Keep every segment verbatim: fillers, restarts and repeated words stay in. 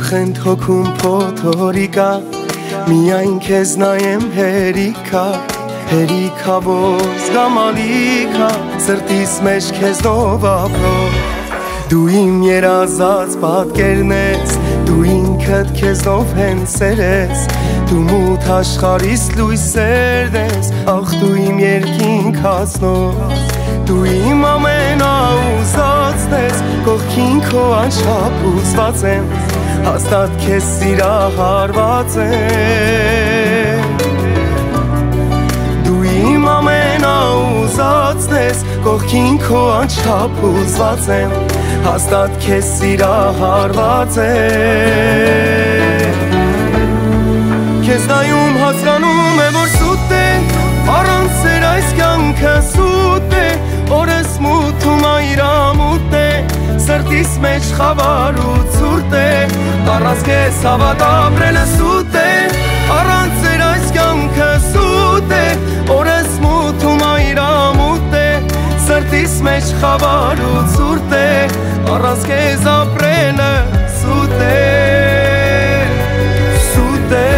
Ուրախ են թոքում փոթորիկա, միայն քեզ նայեմ հերիքա, հերիքա որ զգամալիքա, սրտիս մեջ քեզնով ապրող, դու իմ երազած պատկերն ես, դու ինքդ քեզնով հենց սերես, դու մութ աշխարհիս լույսերն ես, ախ դու իմ երկինք հասնող, դու իմ ամենաուզածն ես, կողքին քո անչափ ուզված եմ, հաստատ քեզ սիրահարված եմ, դու իմ ամենաուզածն ես, կողքին քո անչափ ուզված եմ, հաստատ քեզ սիրահարված եմ, քեզ նայում հասկանում եմ որ սուտ է, առանց սեր այս կյանքը սուտ է, օրս մութում այրամուտ է, սրտիս մեջ խավար ու ցուրտ է, առանց քեզ հավատ ապրելը սուտ է, առանց սեր այս կյանքը սուտ է, օրս մութում այրամուտ է, սրտիս մեջ խավար ու ցուրտ է, առանց քեզ ապրելը սուտ է, սուտ է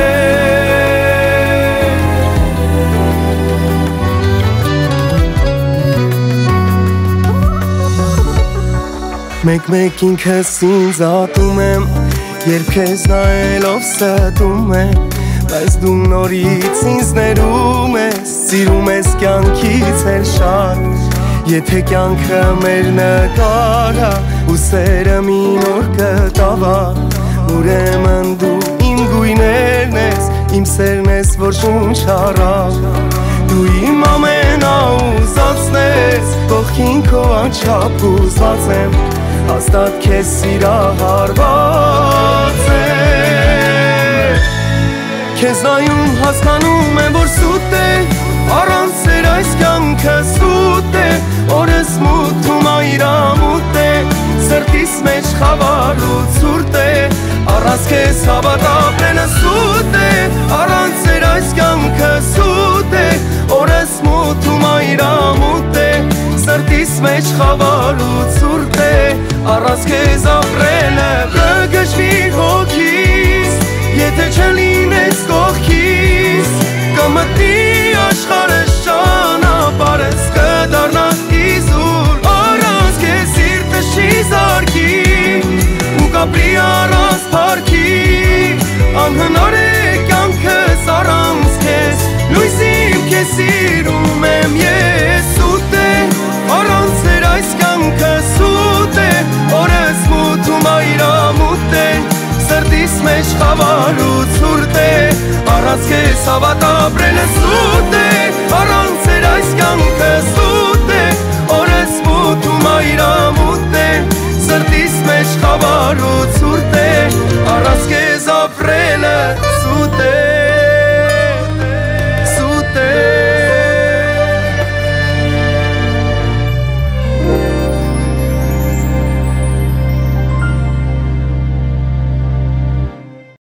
Մեկ-մեկ ինքս ինձ ատում եմ, երբ քեզ նայելով ստում եմ, բայց դու նորից ինձ ներում ես, սիրում ես կյանքից էլ շատ, եթե կյանքը մեր նկարա, ու սերը մի նոր կտավա, ուրեմն դու իմ գույներն ես, իմ սերն ես որ շունչ առավ, դու իմ ամենաուզածն ես, կողքին քո անչափ ուզված եմ, հաստատ քեզ սիրահարված եմ, քեզ նայում հասկանում եմ որ սուտ է, առանց սեր այս կյանքը սուտ է, օրս մութում այրամուտ է, սրտիս մեջ խավար ու ցուրտ է, առանց քեզ հավատ ապրելը սուտ է, առանց սեր այս կյանքը սուտ է, օրս մութում այրամուտ է, սրտիս մեջ խավար ու ցուրտ է, առանց քեզ ապրելը կգժվի հոգիս, եթե չլինես կողքիս, կմտնի աշխարհը ճանապարհս կդառնա իզուր, առանց քեզ սիրտը չի զարկի, ու կապրի առանց փառքի, անհնար է կյանքս առանց քեզ, լույսիմ քեզ սիրում եմ ես, սուտ է, առանց սեր այս կյանքը սուտ է, օրս մութում այրամուտ է, սրտիս մեջ խավար ու ցուրտ է, առանց քեզ հավատ ապրելը սուտ է, առանց սեր այս կյանքը սուտ է, օրս մութում այրամուտ է, սրտիս մեջ խավար ու ցուրտ է, առանց քեզ